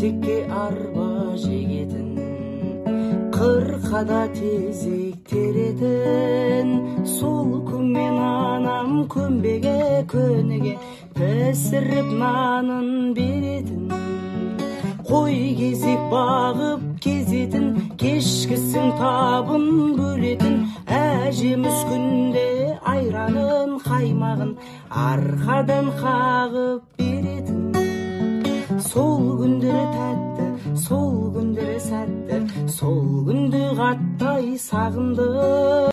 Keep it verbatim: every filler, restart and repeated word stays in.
текке арба жегетін, қырқада тезек теретін. Сол күнмен анам көмбеге көнеге пісіріп нанын беретін. Қой кезек бағып кезетін, кешкісін табын бөлетін. Әжеміз күнде айранын қаймағын арқадан қағып беретін. Сол күндері тәтті, сол күндері сәтті, сол күнді қаттай сағынды.